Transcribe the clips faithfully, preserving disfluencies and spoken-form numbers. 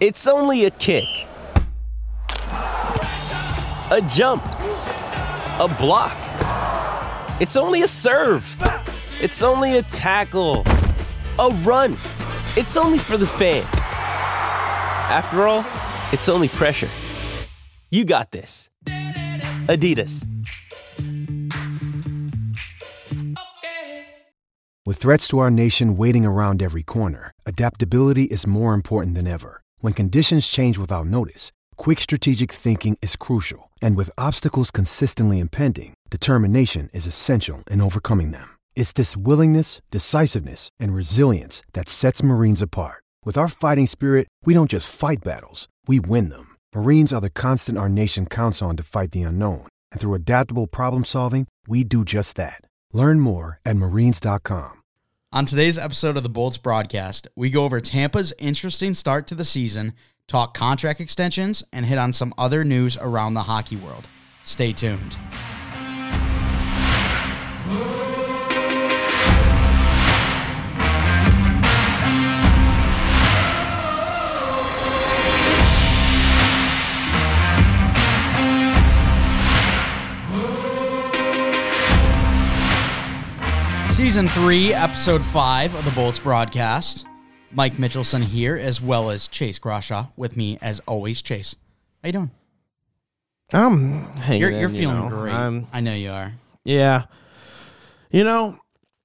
It's only a kick, a jump, a block. It's only a serve. It's only a tackle, a run. It's only for the fans. After all, it's only pressure. You got this. Adidas. With threats to our nation waiting around every corner, adaptability is more important than ever. When conditions change without notice, quick strategic thinking is crucial. And with obstacles consistently impending, determination is essential in overcoming them. It's this willingness, decisiveness, and resilience that sets Marines apart. With our fighting spirit, we don't just fight battles, we win them. Marines are the constant our nation counts on to fight the unknown. And through adaptable problem solving, we do just that. Learn more at marines dot com. On today's episode of the Bolts broadcast, we go over Tampa's interesting start to the season, talk contract extensions, and hit on some other news around the hockey world. Stay tuned. Season three, Episode five of the Bolts broadcast. Mike Mitchelson here, as well as Chase Groshaw. With me, as always, Chase. How you doing? I'm hanging You're, in, you're you feeling know. great. I'm, I know you are. yeah. You know,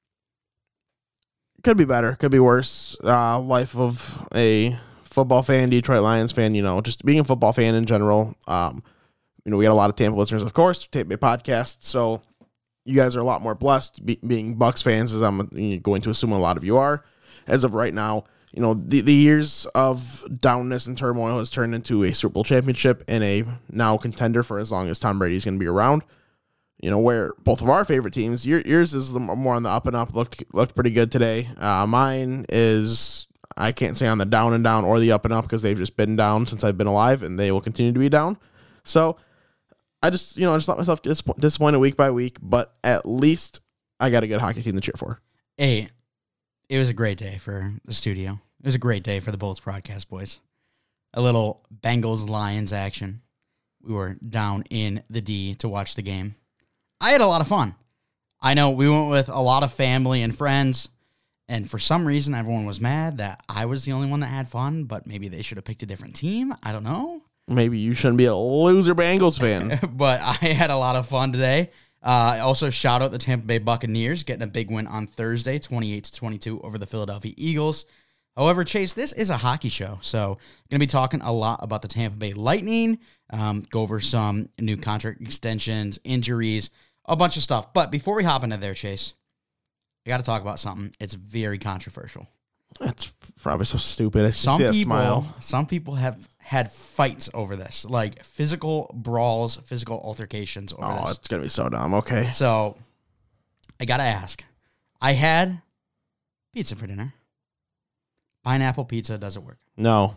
could be better, could be worse. Uh, life of a football fan, Detroit Lions fan, you know, just being a football fan in general. Um, you know, we got a lot of Tampa listeners, of course, Tampa Bay podcast, so you guys are a lot more blessed be, being Bucs fans, as I'm going to assume a lot of you are. As of right now, you know, the, the years of downness and turmoil has turned into a Super Bowl championship and a now contender for as long as Tom Brady is going to be around. You know, where both of our favorite teams, your, yours is the, more on the up and up, looked looked pretty good today. Uh, mine is, I can't say on the down and down or the up and up because they've just been down since I've been alive and they will continue to be down. So I just, you know, I just let myself dis- disappointed week by week, but at least I got a good hockey team to cheer for. Hey, it was a great day for the studio. It was a great day for the Bolts broadcast, boys. A little Bengals-Lions action. We were down in the D to watch the game. I had a lot of fun. I know we went with a lot of family and friends, and for some reason everyone was mad that I was the only one that had fun, but maybe they should have picked a different team. I don't know. Maybe you shouldn't be a loser Bengals fan. But I had a lot of fun today. Uh, also, shout out the Tampa Bay Buccaneers getting a big win on Thursday, twenty-eight to twenty-two over the Philadelphia Eagles. However, Chase, this is a hockey show, so I'm going to be talking a lot about the Tampa Bay Lightning, um, go over some new contract extensions, injuries, a bunch of stuff. But before we hop into there, Chase, I got to talk about something. It's very controversial. That's probably so stupid. I Some see that people, smile. some people have had fights over this, like physical brawls, physical altercations over Oh, this. it's going to be so dumb. Okay. So, I got to ask. I had pizza for dinner. Pineapple pizza, does it work? No,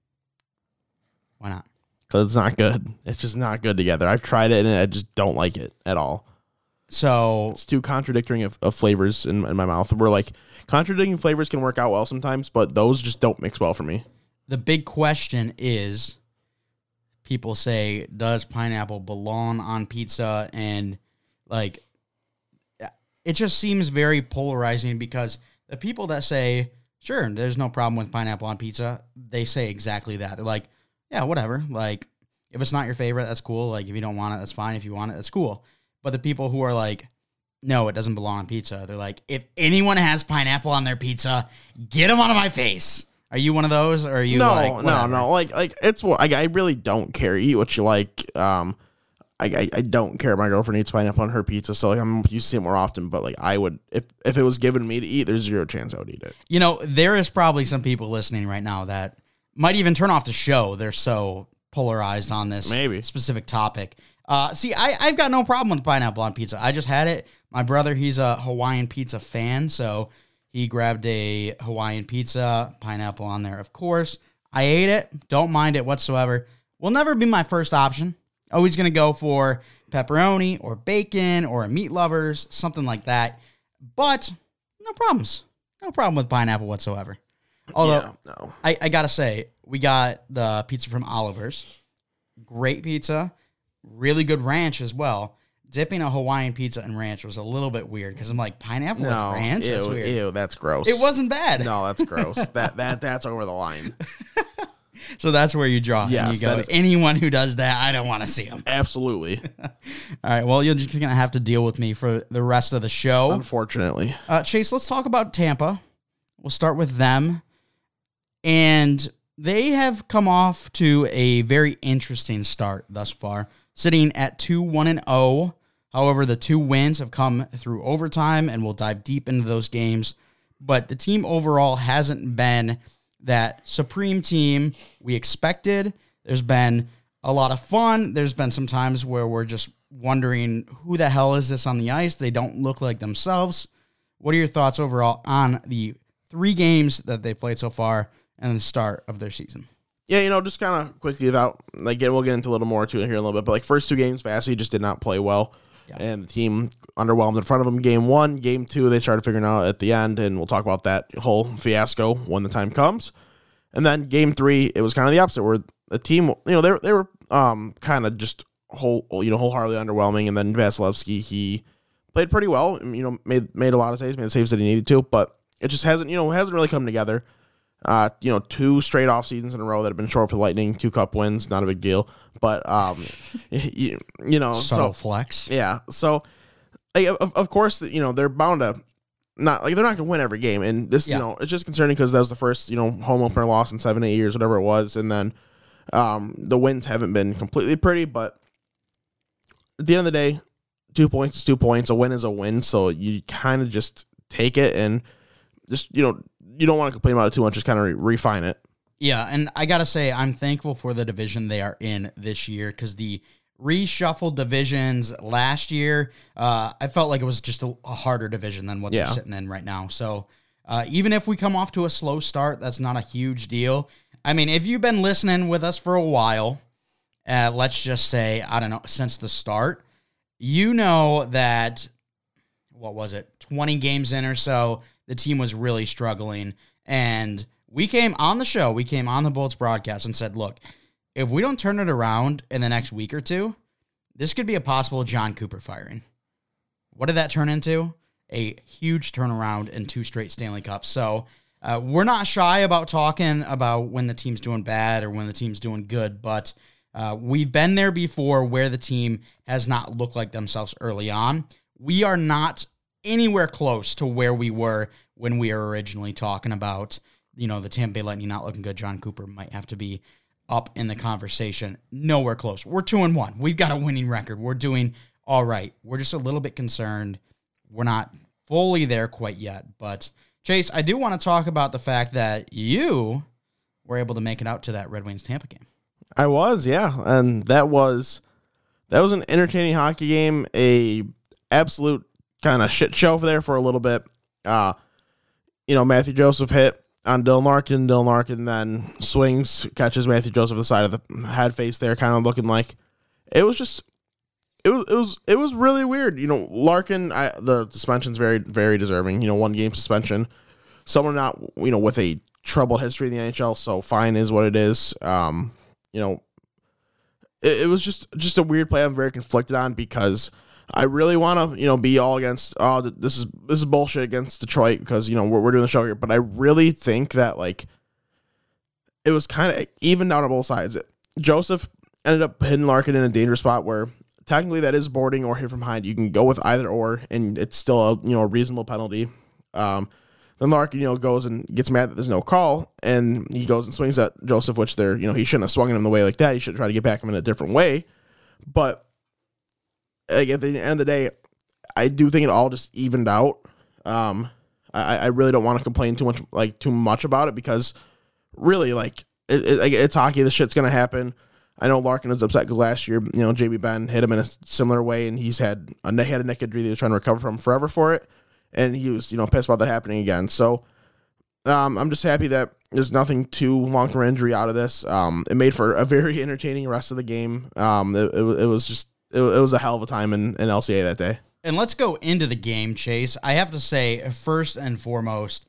Why not? because it's not good. It's just not good together. I've tried it, and I just don't like it at all. So, It's too contradictory of, of flavors in, in my mouth. We're like, contradicting flavors can work out well sometimes, but those just don't mix well for me. the big question is, people say, does pineapple belong on pizza? And, like, it just seems very polarizing because the people that say, sure, there's no problem with pineapple on pizza, they say exactly that. They're like, yeah, whatever. Like, if it's not your favorite, that's cool. Like, if you don't want it, that's fine. If you want it, that's cool. But the people who are like, no, it doesn't belong on pizza, they're like, if anyone has pineapple on their pizza, get them out of my face. Are you one of those, or are you no, like, no, whatever? no. Like, like it's what I, I really don't care. Eat what you like. Um, I, I, I don't care. My girlfriend eats pineapple on her pizza, so like I'm used to see it more often. But like I would, if if it was given me to eat, there's zero chance I would eat it. You know, there is probably some people listening right now that might even turn off the show. They're so polarized on this Maybe. specific topic. Uh, see, I, I've got no problem with pineapple on pizza. I just had it. My brother, he's a Hawaiian pizza fan, so he grabbed a Hawaiian pizza, pineapple on there, of course. I ate it. Don't mind it whatsoever. Will never be my first option. Always going to go for pepperoni or bacon or a meat lovers, something like that. But no problems. No problem with pineapple whatsoever. Although, Yeah, no. I, I got to say, we got the pizza from Oliver's. Great pizza. Really good ranch as well. Dipping a Hawaiian pizza in ranch was a little bit weird because I'm like, pineapple No, with ranch? ew, That's weird. ew, that's gross. It wasn't bad. No, that's gross. that that that's over the line. So that's where you draw. Yes, and you go, that is- anyone who does that, I don't want to see them. Absolutely. All right, well, you're just going to have to deal with me for the rest of the show. Unfortunately. Uh, Chase, let's talk about Tampa. We'll start with them. And they have come off to a very interesting start thus far, sitting at two one and oh. However, the two wins have come through overtime, and we'll dive deep into those games. But the team overall hasn't been that supreme team we expected. There's been a lot of fun. There's been some times where we're just wondering, who the hell is this on the ice? They don't look like themselves. What are your thoughts overall on the three games that they played so far and the start of their season? Yeah, you know, just kind of quickly without, like, we'll get into a little more to it here in a little bit, but like first two games, Vassy just did not play well. Yeah. And the team underwhelmed in front of them. Game one, game two, they started figuring out at the end, and we'll talk about that whole fiasco when the time comes. And then game three, it was kind of the opposite, where the team, you know, they were, they were um, kind of just whole, you know, wholeheartedly underwhelming. And then Vasilevsky, he played pretty well, you know, made made a lot of saves, made the saves that he needed to, but it just hasn't, you know, hasn't really come together. Uh, you know, two straight off seasons in a row that have been short for the Lightning, two cup wins, not a big deal, but um, you, you know, Subtle so flex, yeah. So, like, of of course, you know, they're bound to not like they're not gonna win every game, and this, yeah. you know, it's just concerning because that was the first, you know, home opener loss in seven, eight years, whatever it was, and then um, the wins haven't been completely pretty, but at the end of the day, two points is two points, a win is a win, so you kind of just take it and just, you know. You don't want to complain about it too much, just kind of re- refine it. Yeah, and I got to say, I'm thankful for the division they are in this year because the reshuffled divisions last year, uh, I felt like it was just a, a harder division than what yeah. they're sitting in right now. So uh, even if we come off to a slow start, that's not a huge deal. I mean, if you've been listening with us for a while, uh, let's just say, I don't know, since the start, you know that, what was it, twenty games in or so, the team was really struggling, and we came on the show, we came on the Bolts broadcast and said, look, if we don't turn it around in the next week or two, this could be a possible John Cooper firing. What did that turn into? A huge turnaround in two straight Stanley Cups. So uh, we're not shy about talking about when the team's doing bad or when the team's doing good, but uh, we've been there before where the team has not looked like themselves early on. We are not anywhere close to where we were when we were originally talking about, you know, the Tampa Bay Lightning not looking good. John Cooper might have to be up in the conversation. Nowhere close. We're two and one. We've got a winning record. We're doing all right. We're just a little bit concerned. We're not fully there quite yet. But Chase, I do want to talk about the fact that you were able to make it out to that Red Wings Tampa game. I was, yeah, and that was that was an entertaining hockey game. A absolute kind of shit show over there for a little bit. Uh, you know, Matthew Joseph hit on Dylan Larkin. Dylan Larkin then swings, catches Matthew Joseph the side of the head face there, kind of looking like it was just it was it was it was really weird. You know, Larkin, I, the suspension's very very deserving. You know, one game suspension. Someone not you know with a troubled history in the N H L, so fine is what it is. Um, you know, it, it was just just a weird play. I'm very conflicted on because I really want to, you know, be all against, oh, this is this is bullshit against Detroit because, you know, we're, we're doing the show here. But I really think that, like, it was kind of even down on both sides. Joseph ended up hitting Larkin in a dangerous spot where technically that is boarding or hit from behind. You can go with either or, and it's still a, you know, a reasonable penalty. Um, then Larkin, you know, goes and gets mad that there's no call, and he goes and swings at Joseph, which they're, you know, he shouldn't have swung at him the way like that. He should try to get back him in a different way. But like, at the end of the day, I do think it all just evened out. Um, I, I really don't want to complain too much, like too much about it because really, like it, it, it's hockey. This shit's gonna happen. I know Larkin is upset because last year, you know, J B Benn hit him in a similar way, and he's had a he had a neck injury that he was trying to recover from forever for it, and he was, you know, pissed about that happening again. So, um, I'm just happy that there's nothing too long-term injury out of this. Um, it made for a very entertaining rest of the game. Um, it, it, it was just. It, it was a hell of a time in, in L C A that day. And let's go into the game, Chase. I have to say, first and foremost,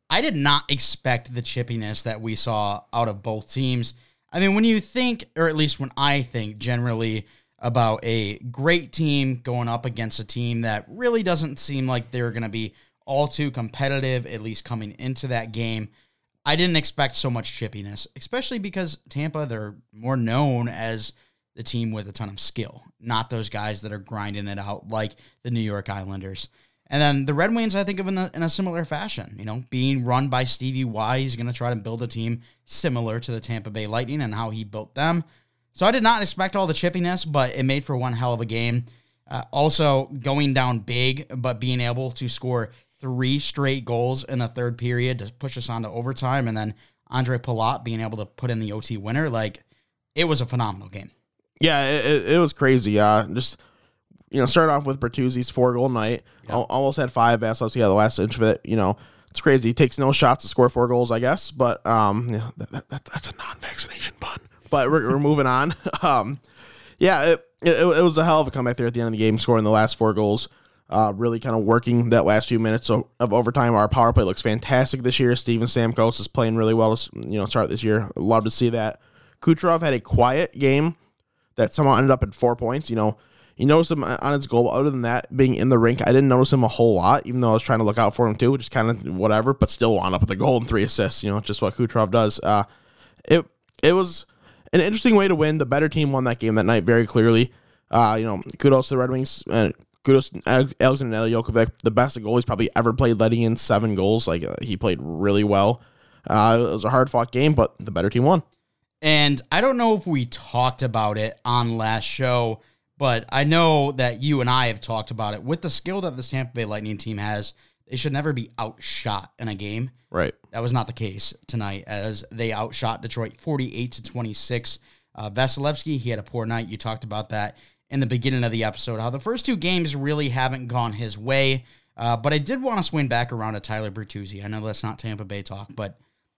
I did not expect the chippiness that we saw out of both teams. I mean, when you think, or at least when I think generally about a great team going up against a team that really doesn't seem like they're going to be all too competitive, at least coming into that game, I didn't expect so much chippiness, especially because Tampa, they're more known as the team with a ton of skill, not those guys that are grinding it out like the New York Islanders. And then the Red Wings, I think of in a, in a similar fashion, you know, being run by Stevie Y, he's going to try to build a team similar to the Tampa Bay Lightning and how he built them. So I did not expect all the chippiness, but it made for one hell of a game. Uh, also, going down big, but being able to score three straight goals in the third period to push us on to overtime, and then Andre Palat being able to put in the O T winner, like, it was a phenomenal game. Yeah, it, it was crazy. Uh, just, you know, started off with Bertuzzi's four-goal night. Yep. Al- almost had five. Vasilevsky had the last inch of it. You know, it's crazy. He takes no shots to score four goals, I guess. But um, yeah, that, that, that, that's a non-vaccination pun. But we're, we're moving on. Um, yeah, it, it it was a hell of a comeback there at the end of the game, scoring the last four goals. Uh, really kind of working that last few minutes of, of overtime. Our power play looks fantastic this year. Steven Stamkos is playing really well to, you know, start this year. Love to see that. Kucherov had a quiet game that somehow ended up at four points. You know, you notice him on his goal. Other than that, being in the rink, I didn't notice him a whole lot, even though I was trying to look out for him too, which is kind of whatever, but still wound up with a goal and three assists, you know, just what Kucherov does. Uh, it it was an interesting way to win. The better team won that game that night very clearly. Uh, you know, kudos to the Red Wings. Uh, kudos to Alexander Nedeljkovic, the best goal he's probably ever played, letting in seven goals. Like, uh, he played really well. Uh, it was a hard-fought game, but the better team won. And I don't know if we talked about it on last show, but I know that you and I have talked about it. With the skill that this Tampa Bay Lightning team has, they should never be outshot in a game. Right. That was not the case tonight, as they outshot Detroit forty-eight to twenty-six. Uh, Vasilevsky, he had a poor night. You talked about that in the beginning of the episode, how the first two games really haven't gone his way. Uh, but I did want to swing back around to Tyler Bertuzzi. I know that's not Tampa Bay talk, but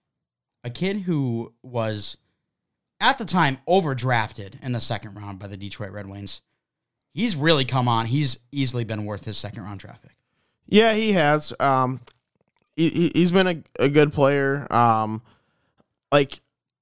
a kid who was, at the time, overdrafted in the second round by the Detroit Red Wings. He's really come on. He's easily been worth his second round draft pick. Yeah, he has. Um, he, he's been a, a good player. Um, like,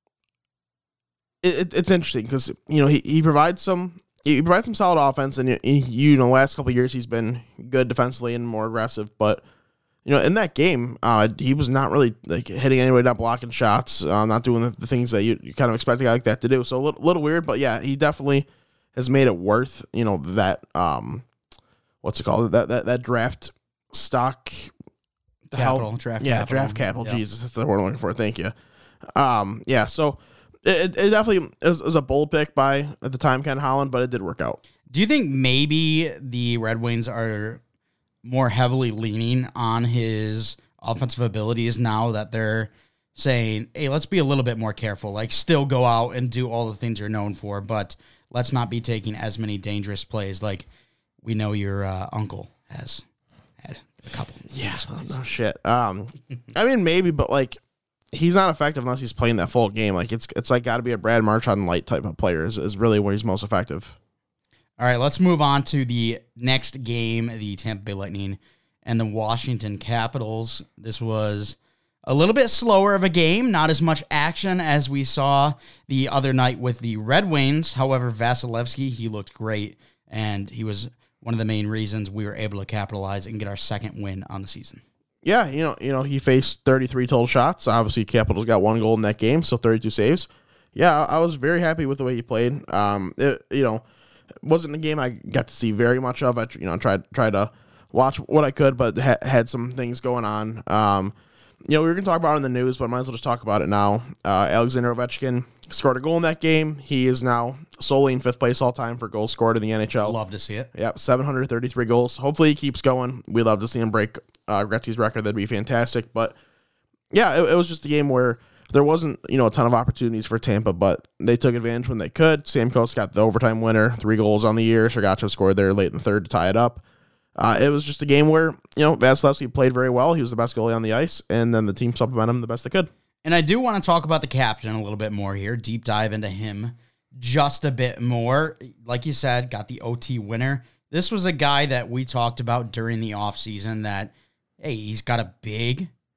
it, it's interesting because, you know, he, he provides some he provides some solid offense, and he, you know, the last couple of years he's been good defensively and more aggressive. But, you know, in that game, uh, he was not really like hitting anybody, not blocking shots, uh, not doing the, the things that you, you kind of expect a guy like that to do. So a little, little weird, but yeah, he definitely has made it worth, you know, that um, what's it called? That that that draft stock Capital, how, draft yeah, capital. draft capital. Yep. Jesus, that's the word I'm looking for. Thank you. Um, yeah, so it, it definitely is, is a bold pick by at the time Ken Holland, but it did work out. Do you think maybe the Red Wings are more heavily leaning on his offensive abilities now that they're saying, hey, let's be a little bit more careful, like still go out and do all the things you're known for, but let's not be taking as many dangerous plays like we know your uh, uncle has had a couple. Yeah, no shit. Um, I mean, maybe, but like, he's not effective unless he's playing that full game. Like, it's it's like got to be a Brad Marchand light type of player is, is really where he's most effective. All right, let's move on to the next game, the Tampa Bay Lightning and the Washington Capitals. This was a little bit slower of a game, not as much action as we saw the other night with the Red Wings. However, Vasilevsky, he looked great, and he was one of the main reasons we were able to capitalize and get our second win on the season. Yeah, you know, you know, he faced thirty-three total shots. Obviously, Capitals got one goal in that game, so thirty-two saves. Yeah, I was very happy with the way he played. Um, it, you know, it wasn't a game I got to see very much of. I, you know, tried tried to watch what I could, but ha- had some things going on. Um, you know, we were going to talk about it in the news, but I might as well just talk about it now. Uh, Alexander Ovechkin scored a goal in that game. He is now solely in fifth place all time for goals scored in the N H L. Love to see it. Yep, seven hundred thirty-three goals. Hopefully he keeps going. We'd love to see him break uh, Gretzky's record. That'd be fantastic. But yeah, it, it was just a game where there wasn't, you know, a ton of opportunities for Tampa, but they took advantage when they could. Stamkos got the overtime winner, three goals on the year. Sergachev scored there late in the third to tie it up. Uh, it was just a game where, you know, Vasilevsky played very well. He was the best goalie on the ice, and then the team supplemented him the best they could. And I do want to talk about the captain a little bit more here, deep dive into him just a bit more. Like you said, got the O T winner. This was a guy that we talked about during the offseason that, hey, he's got a big,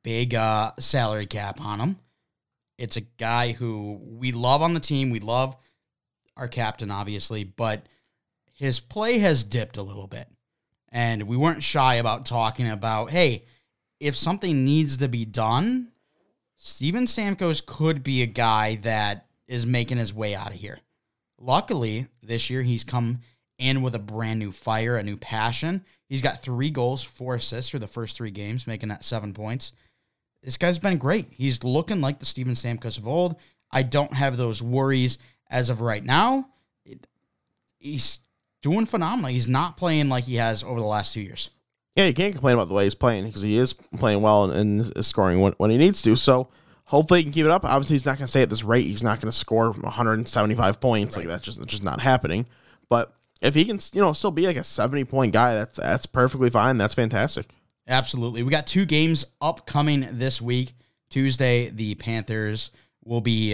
big uh, salary cap on him. It's a guy who we love on the team. We love our captain, obviously, but his play has dipped a little bit. And we weren't shy about talking about, hey, if something needs to be done, Steven Stamkos could be a guy that is making his way out of here. Luckily, this year he's come in with a brand new fire, a new passion. He's got three goals, four assists through the first three games, making that seven points. This guy's been great. He's looking like the Steven Stamkos of old. I don't have those worries as of right now. It, he's doing phenomenal. He's not playing like he has over the last two years. Yeah, you can't complain about the way he's playing because he is playing well and, and is scoring when, when he needs to. So hopefully he can keep it up. Obviously, he's not going to stay at this rate. He's not going to score one hundred seventy-five points. Right. Like that's just that's just not happening. But if he can, you know, still be like a seventy-point guy, that's that's perfectly fine. That's fantastic. Absolutely. We got two games upcoming this week. Tuesday, the Panthers will be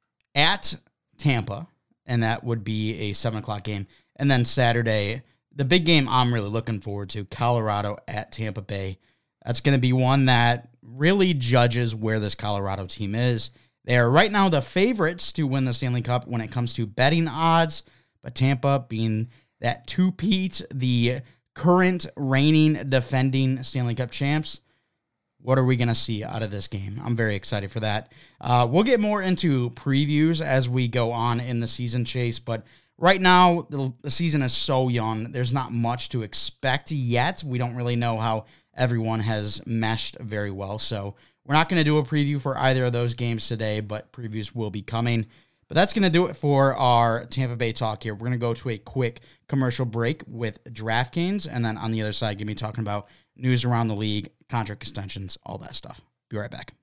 at Tampa, and that would be a seven o'clock game. And then Saturday, the big game I'm really looking forward to, Colorado at Tampa Bay. That's going to be one that really judges where this Colorado team is. They are right now the favorites to win the Stanley Cup when it comes to betting odds, but Tampa being that two-peat, the current reigning, defending Stanley Cup champs. What are we going to see out of this game? I'm very excited for that. Uh, we'll get more into previews as we go on in the season, Chase, but right now the, the season is so young. There's not much to expect yet. We don't really know how everyone has meshed very well, so we're not going to do a preview for either of those games today, but previews will be coming. But that's going to do it for our Tampa Bay talk here. We're going to go to a quick commercial break with DraftKings, and then on the other side, going to be talking about news around the league, contract extensions, all that stuff. Be right back.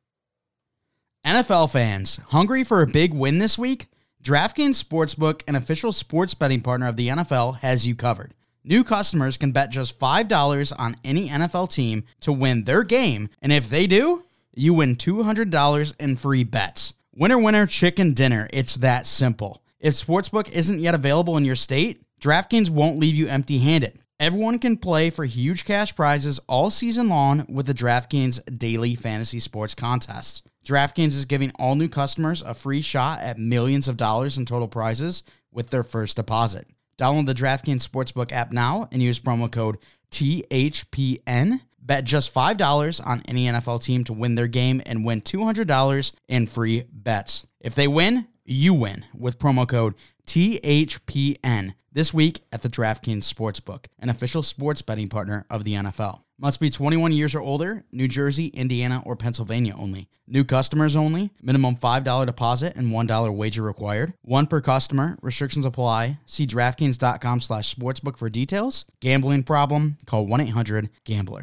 N F L fans, hungry for a big win this week? DraftKings Sportsbook, an official sports betting partner of the N F L, has you covered. New customers can bet just five dollars on any N F L team to win their game, and if they do, you win two hundred dollars in free bets. Winner, winner, chicken dinner. It's that simple. If Sportsbook isn't yet available in your state, DraftKings won't leave you empty-handed. Everyone can play for huge cash prizes all season long with the DraftKings Daily Fantasy Sports Contests. DraftKings is giving all new customers a free shot at millions of dollars in total prizes with their first deposit. Download the DraftKings Sportsbook app now and use promo code T H P N. Bet just five dollars on any N F L team to win their game and win two hundred dollars in free bets. If they win, you win with promo code T H P N this week at the DraftKings Sportsbook, an official sports betting partner of the N F L. Must be twenty-one years or older, New Jersey, Indiana, or Pennsylvania only. New customers only. Minimum five dollars deposit and one dollar wager required. One per customer. Restrictions apply. See DraftKings.com slash sportsbook for details. Gambling problem? Call one eight hundred gambler.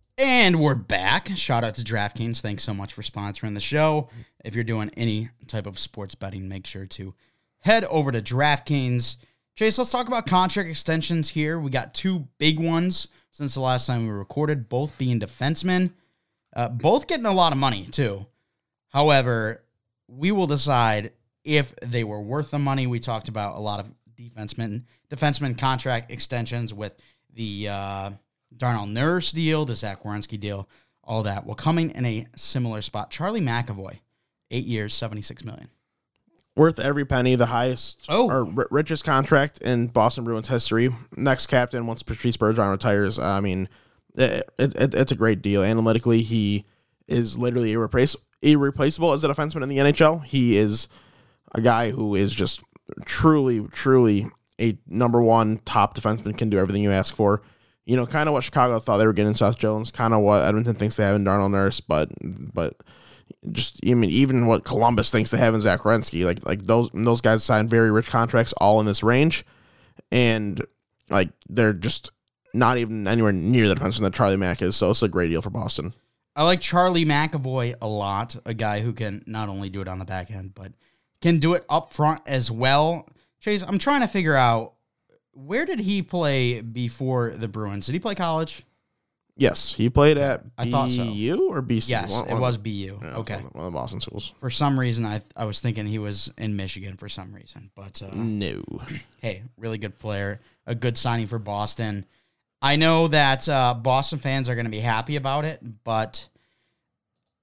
And we're back. Shout out to DraftKings. Thanks so much for sponsoring the show. If you're doing any type of sports betting, make sure to head over to DraftKings. Chase, let's talk about contract extensions here. We got two big ones since the last time we recorded, both being defensemen. Uh, both getting a lot of money, too. However, we will decide if they were worth the money. We talked about a lot of defensemen, defenseman contract extensions with the uh, Darnell Nurse deal, the Zach Werenski deal, all that. Well, coming in a similar spot, Charlie McAvoy, eight years, seventy-six million dollars. Worth every penny, the highest oh. or r- richest contract in Boston Bruins history. Next captain once Patrice Bergeron retires. I mean, it, it, it's a great deal. Analytically, he is literally irreplace- irreplaceable as a defenseman in the N H L. He is a guy who is just truly, truly a number one top defenseman, can do everything you ask for. You know, kind of what Chicago thought they were getting in Seth Jones, kind of what Edmonton thinks they have in Darnell Nurse, but but just I mean, even what Columbus thinks they have in Zach Werenski. Like like those those guys signed very rich contracts, all in this range, and like they're just not even anywhere near the defenseman that Charlie Mack is. So it's a great deal for Boston. I like Charlie McAvoy a lot, a guy who can not only do it on the back end, but can do it up front as well. Chase, I'm trying to figure out, where did he play before the Bruins? Did he play college? Yes, he played at I thought so. B U or B C? Yes, one, it one was of, B U. yeah, Okay. One of, one of the Boston schools. For some reason, I I was thinking he was in Michigan for some reason. But uh, no. Hey, really good player. A good signing for Boston. I know that uh, Boston fans are going to be happy about it, but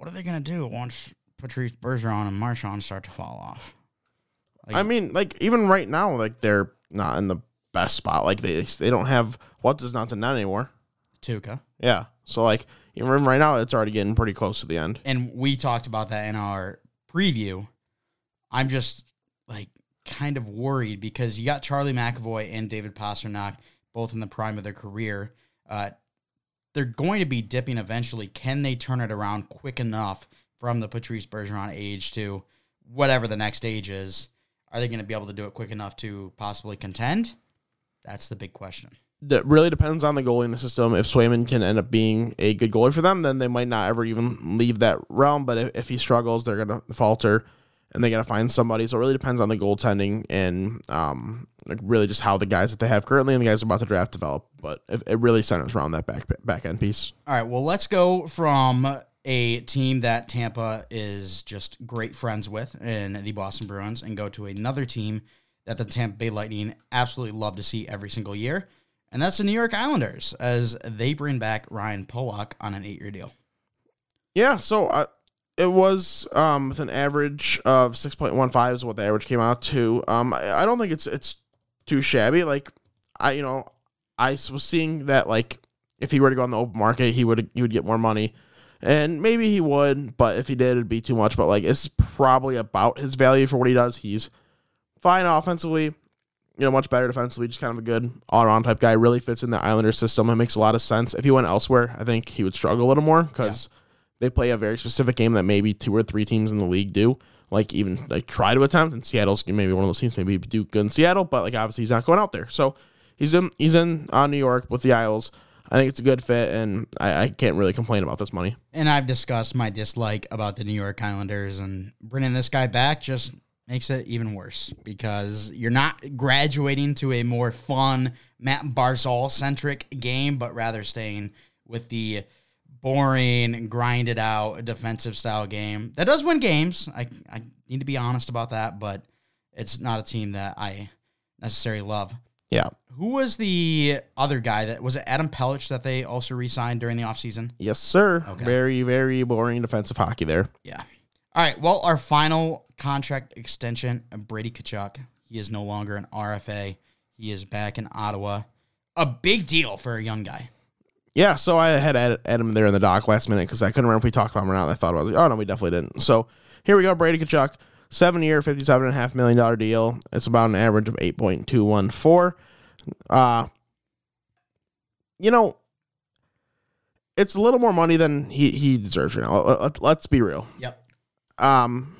what are they going to do once Patrice Bergeron and Marchand start to fall off? Like, I mean, like, even right now, like, they're not in the best spot. Like, they they don't have what does not to net anymore. Tuukka. Yeah. So, like, even right now, it's already getting pretty close to the end. And we talked about that in our preview. I'm just, like, kind of worried because you got Charlie McAvoy and David Pastrnak both in the prime of their career. Uh, they're going to be dipping eventually. Can they turn it around quick enough from the Patrice Bergeron age to whatever the next age is? Are they going to be able to do it quick enough to possibly contend? That's the big question. That really depends on the goalie in the system. If Swayman can end up being a good goalie for them, then they might not ever even leave that realm. But if, if he struggles, they're going to falter, and they got to find somebody. So it really depends on the goaltending and um, like really just how the guys that they have currently and the guys about to draft develop. But it, it really centers around that back back end piece. All right, well, let's go from a team that Tampa is just great friends with in the Boston Bruins and go to another team that the Tampa Bay Lightning absolutely love to see every single year, and that's the New York Islanders as they bring back Ryan Pulock on an eight-year deal. Yeah, so uh, it was um, with an average of six point one five is what the average came out to. Um, I, I don't think it's it's too shabby. Like, I you know, I was seeing that, like, if he were to go on the open market, he would he would get more money. And maybe he would, but if he did, it'd be too much. But, like, it's probably about his value for what he does. He's fine offensively, you know, much better defensively, just kind of a good all-around type guy. Really fits in the Islanders system. It makes a lot of sense. If he went elsewhere, I think he would struggle a little more because yeah. they play a very specific game that maybe two or three teams in the league do. Like, even, like, try to attempt. And Seattle's maybe one of those teams, maybe do good in Seattle, but, like, obviously he's not going out there. So he's in, he's in uh, New York with the Isles. I think it's a good fit, and I, I can't really complain about this money. And I've discussed my dislike about the New York Islanders, and bringing this guy back just makes it even worse because you're not graduating to a more fun Matt Barzal-centric game, but rather staying with the boring, grinded-out defensive-style game. That does win games. I, I need to be honest about that, but it's not a team that I necessarily love. Yeah. Who was the other guy that was it Adam Pelech that they also re-signed during the offseason? Yes, sir. Okay. Very, very boring defensive hockey there. Yeah. All right. Well, our final contract extension, Brady Tkachuk. He is no longer an R F A. He is back in Ottawa. A big deal for a young guy. Yeah, so I had Adam there in the dock last minute because I couldn't remember if we talked about him or not. I thought I was like, oh, no, we definitely didn't. So here we go, Brady Tkachuk. Seven-year, fifty-seven point five million dollars deal. It's about an average of eight point two one four. Uh, you know, it's a little more money than he, he deserves right now. Let, let's be real. Yep. Um,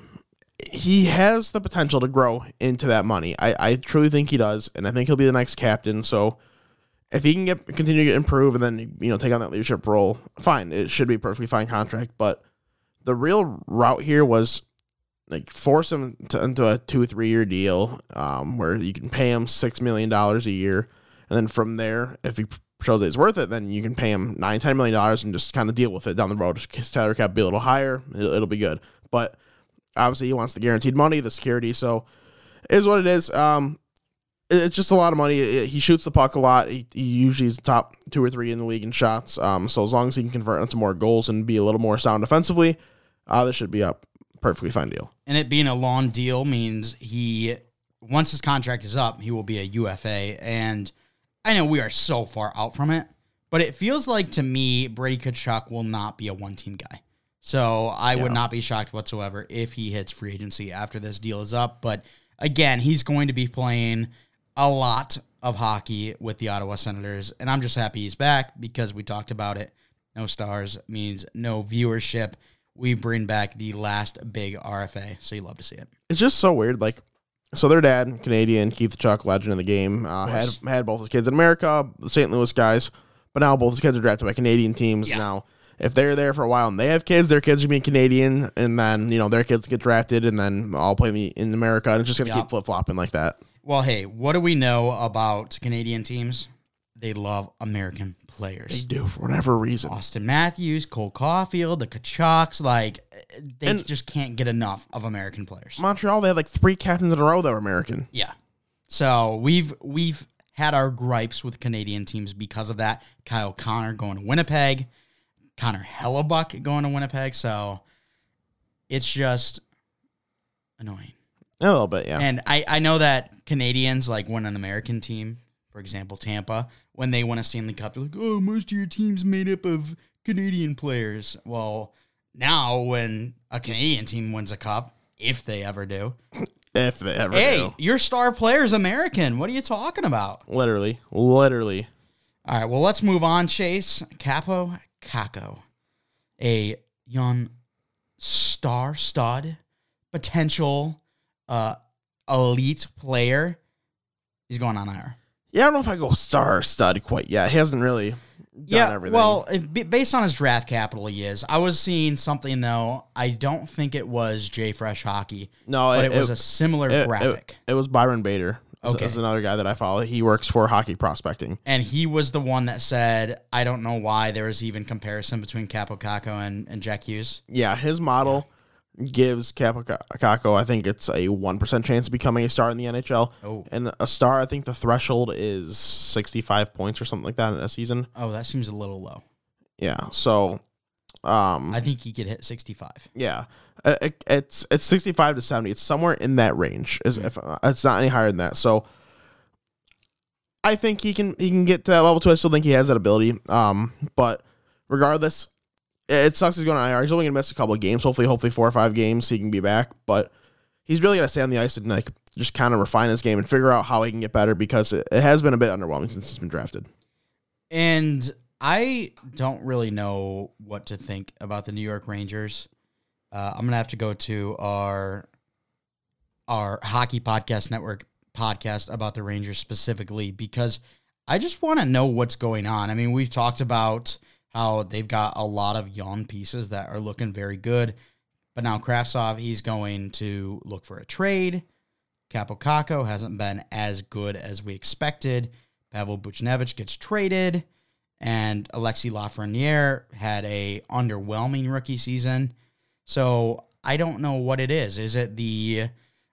he has the potential to grow into that money. I, I truly think he does, and I think he'll be the next captain. So if he can get continue to improve and then, you know, take on that leadership role, fine. It should be a perfectly fine contract. But the real route here was, like, force him to, into a two, three year deal, um, where you can pay him six million dollars a year, and then from there, if he shows that it's worth it, then you can pay him nine, ten million dollars and just kind of deal with it down the road. His salary cap be a little higher, it'll, it'll be good. But obviously, he wants the guaranteed money, the security. So, it is what it is. Um, it, it's just a lot of money. It, he shoots the puck a lot. He, he usually is the top two or three in the league in shots. Um, so as long as he can convert into more goals and be a little more sound defensively, uh, this should be up. Perfectly fine deal. And it being a long deal means he, once his contract is up, he will be a U F A. And I know we are so far out from it, but it feels like to me, Brady Tkachuk will not be a one-team guy. So I yeah. would not be shocked whatsoever if he hits free agency after this deal is up. But again, he's going to be playing a lot of hockey with the Ottawa Senators. And I'm just happy he's back because we talked about it. No stars means no viewership. We bring back the last big R F A, so you love to see it. It's just so weird. Like, so their dad, Canadian, Keith Tkachuk, legend in the game, uh, had had both his kids in America, the Saint Louis guys, but now both his kids are drafted by Canadian teams. Yeah. Now, if they're there for a while and they have kids, their kids are being Canadian, and then, you know, their kids get drafted, and then all play in America, and it's just going to yep. keep flip-flopping like that. Well, hey, what do we know about Canadian teams? They love American players. They do, for whatever reason. Austin Matthews, Cole Caulfield, the Tkachuks, like, they and just can't get enough of American players. Montreal, they had like three captains in a row that were American. Yeah. So we've we've had our gripes with Canadian teams because of that. Kyle Connor going to Winnipeg. Connor Hellebuck going to Winnipeg. So It's just annoying. A little bit, yeah. And I, I know that Canadians, like when an American team, for example, Tampa, when they win a Stanley Cup, they're like, oh, most of your team's made up of Canadian players. Well, now when a Canadian team wins a cup, if they ever do, if they ever hey, do. your star player is American. What are you talking about? Literally. Literally. All right, well, let's move on, Chase. Kaapo Kakko, a young star stud, potential uh, elite player. He's going on I R. Yeah, I don't know if I go star stud quite yet. He hasn't really done yeah, everything. Well, if, based on his draft capital, he is. I was seeing something, though. I don't think it was J Fresh Hockey. No, but it, it was it, a similar it, graphic. It, it was Byron Bader. Okay. Is another guy that I follow. He works for Hockey Prospecting. And he was the one that said, I don't know why there was even comparison between Kaapo Kakko and, and Jack Hughes. Yeah, his model yeah. gives Kaapo Kakko, I think it's a one percent chance of becoming a star in the N H L. Oh. And a star, I think the threshold is sixty-five points or something like that in a season. Oh, that seems a little low. Yeah, so... Um, I think he could hit sixty-five. Yeah, it, it's it's sixty-five to seventy. It's somewhere in that range. Is if uh, it's not any higher than that. So I think he can he can get to that level too. I still think he has that ability. Um, but regardless, it sucks he's going on I R. He's only gonna miss a couple of games. Hopefully, hopefully four or five games he can be back. But he's really gonna stay on the ice and like just kind of refine his game and figure out how he can get better because it, it has been a bit underwhelming since he's been drafted. And I don't really know what to think about the New York Rangers. Uh, I'm gonna have to go to our our Hockey Podcast Network podcast about the Rangers specifically because I just want to know what's going on. I mean, we've talked about how they've got a lot of young pieces that are looking very good, but now Kravtsov, he's going to look for a trade. Kaapo Kakko hasn't been as good as we expected. Pavel Buchnevich gets traded. And Alexis Lafreniere had a underwhelming rookie season. So I don't know what it is. Is it the,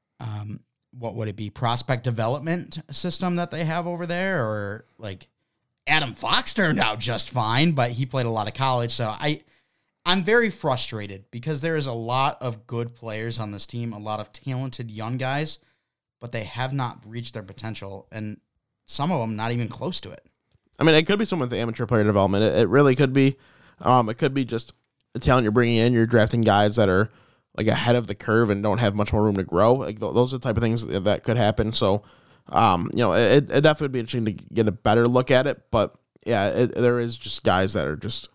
um, what would it be, prospect development system that they have over there? Or like Adam Fox turned out just fine, but he played a lot of college. So I, I'm very frustrated because there is a lot of good players on this team, a lot of talented young guys, but they have not reached their potential. And some of them not even close to it. I mean, it could be someone with amateur player development. It, it really could be. Um, it could be just the talent you're bringing in. You're drafting guys that are like ahead of the curve and don't have much more room to grow. Like th- those are the type of things that, that could happen. So, um, you know, it, it definitely would be interesting to get a better look at it. But yeah, it, there is just guys that are just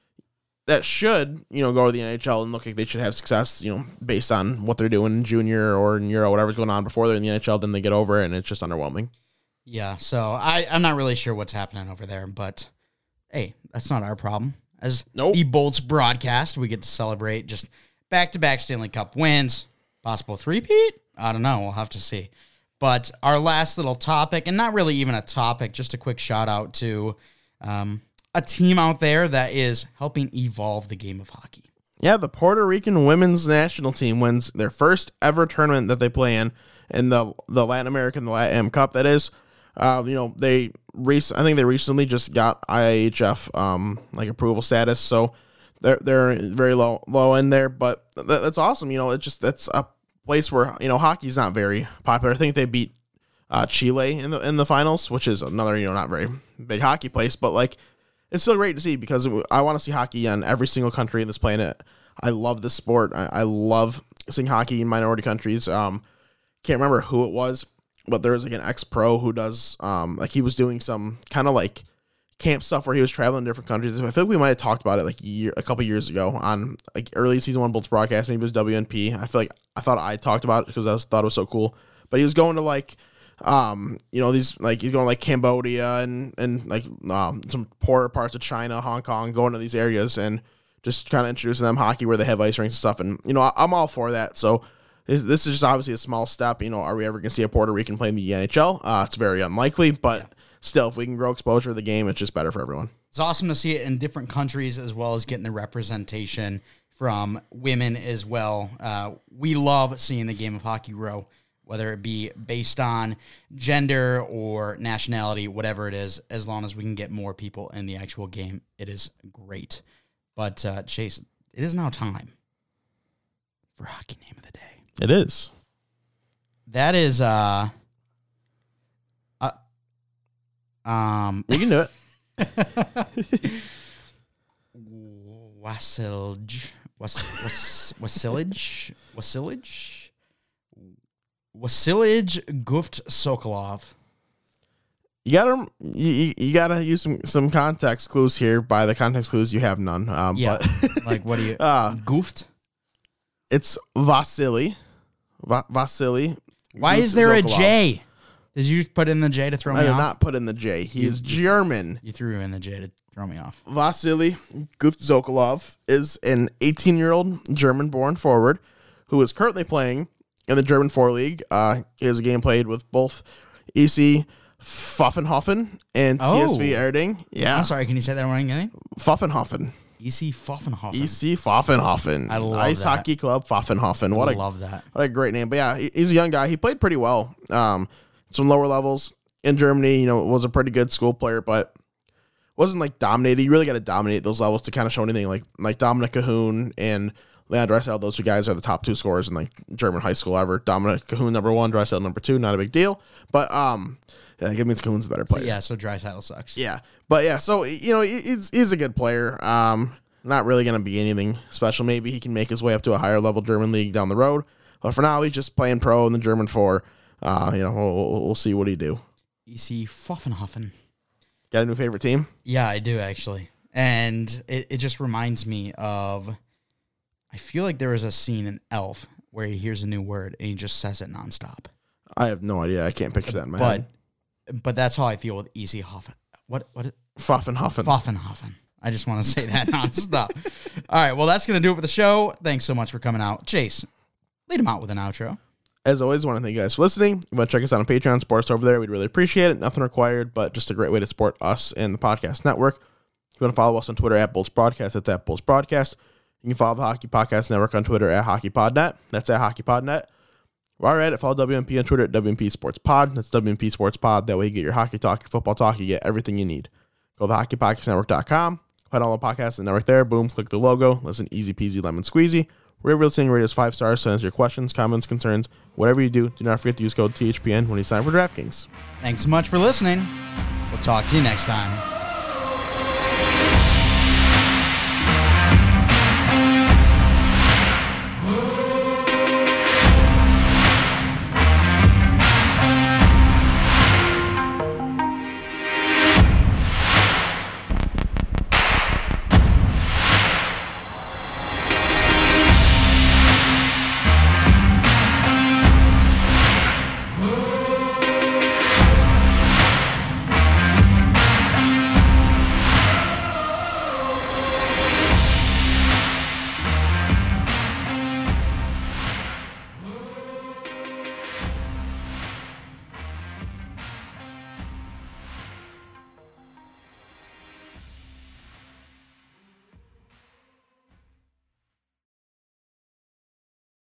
that should you know go to the N H L and look like they should have success. You know, based on what they're doing in junior or in Euro, whatever's going on before they're in the N H L. Then they get over it and it's just underwhelming. Yeah, so I, I'm not really sure what's happening over there, but hey, that's not our problem. As nope. the Bolts broadcast, we get to celebrate just back-to-back Stanley Cup wins, possible three-peat? I don't know, we'll have to see. But our last little topic, and not really even a topic, just a quick shout-out to um, a team out there that is helping evolve the game of hockey. Yeah, the Puerto Rican women's national team wins their first ever tournament that they play in, in the, the Latin American, the LATAM Cup, that is. Uh, you know, they rec- I think they recently just got I I H F um like approval status, so they're they're very low low in there. But th- that's awesome. You know, it just that's a place where you know hockey's not very popular. I think they beat uh, Chile in the in the finals, which is another you know not very big hockey place, but like it's still great to see because I want to see hockey on every single country in this planet. I love this sport. I, I love seeing hockey in minority countries. Um, can't remember who it was. But there was like an ex-pro who does, um, like he was doing some kind of like camp stuff where he was traveling to different countries. I feel like we might have talked about it like a, year, a couple years ago on like early season one Bolts broadcast. Maybe it was W N P. I feel like I thought I talked about it because I was, thought it was so cool. But he was going to like, um, you know, these like he's going to like Cambodia and and like um, some poorer parts of China, Hong Kong, going to these areas and just kind of introducing them hockey where they have ice rinks and stuff. And you know, I, I'm all for that. So. This is just obviously a small step. You know, are we ever going to see a Puerto Rican play in the N H L? Uh, it's very unlikely, but yeah. Still, if we can grow exposure to the game, it's just better for everyone. It's awesome to see it in different countries as well as getting the representation from women as well. Uh, we love seeing the game of hockey grow, whether it be based on gender or nationality, whatever it is, as long as we can get more people in the actual game, it is great. But, uh, Chase, it is now time for hockey name of the day. It is. That is uh, uh um You can do it. Wasilj was was Wasilj Wasilj Wasilj Guft Sokolov. You gotta you, you gotta use some, some context clues here. By the context clues, you have none. Um, Yeah, but like what do you uh, Guft? it's Vasily. Va- Vasily. Why Guft is there a Sokolov. J? Did you put in the J to throw me I did off? not put in the J. He You- is German. You threw in the J to throw me off. Vasily Guft Sokolov is an eighteen-year-old German-born forward who is currently playing in the German Four League. Uh, he has a game played with both E C Pfaffenhofen and T S V Oh. Erding. Yeah, I'm sorry, can you say that one again? Pfaffenhofen. E C Pfaffenhofen. E C Pfaffenhofen. I love Ice that. Hockey Club Pfaffenhofen. What I a love that. What a great name. But yeah, he- he's a young guy. He played pretty well. Um, some lower levels in Germany, you know, was a pretty good school player, but wasn't like dominated. You really got to dominate those levels to kind of show anything. Like like Dominic Cahoon and Leon Draisaitl, those two guys are the top two scorers in like German high school ever. Dominic Cahoon number one, Draisaitl number two, not a big deal. But um, yeah, it means Cahoon's a better player. Yeah, so Draisaitl sucks. Yeah, but yeah, so you know he- he's he's a good player. Um, not really gonna be anything special. Maybe he can make his way up to a higher level German league down the road. But for now, he's just playing pro in the German four. Uh, you know, we'll, we'll, we'll see what he do. E C Pfaffenhofen. Got a new favorite team? Yeah, I do actually. And it, it just reminds me of, I feel like there was a scene in Elf where he hears a new word and he just says it nonstop. I have no idea. I can't picture that in my But head. but that's how I feel with E C Hoffen. What what Pfaffenhofen. Pfaffenhofen. I just want to say that nonstop. All right, well that's gonna do it for the show. Thanks so much for coming out. Chase, lead him out with an outro. As always, I want to thank you guys for listening. You want to check us out on Patreon, support us over there. We'd really appreciate it. Nothing required, but just a great way to support us and the podcast network. If you want to follow us on Twitter at Bulls Broadcast, that's at Bulls Broadcast. You can follow the Hockey Podcast Network on Twitter at HockeyPodNet. That's at HockeyPodNet. While we're at it, follow W M P on Twitter at W M P Sports Pod. That's W M P Sports Pod. That way you get your hockey talk, your football talk, you get everything you need. Go to hockey podcast network dot com. Find all the podcasts in the network there. Boom, click the logo. Listen, easy peasy, lemon squeezy. Wherever you're listening, rate us five stars. Send us your questions, comments, concerns. Whatever you do, do not forget to use code T H P N when you sign up for DraftKings. Thanks so much for listening. We'll talk to you next time.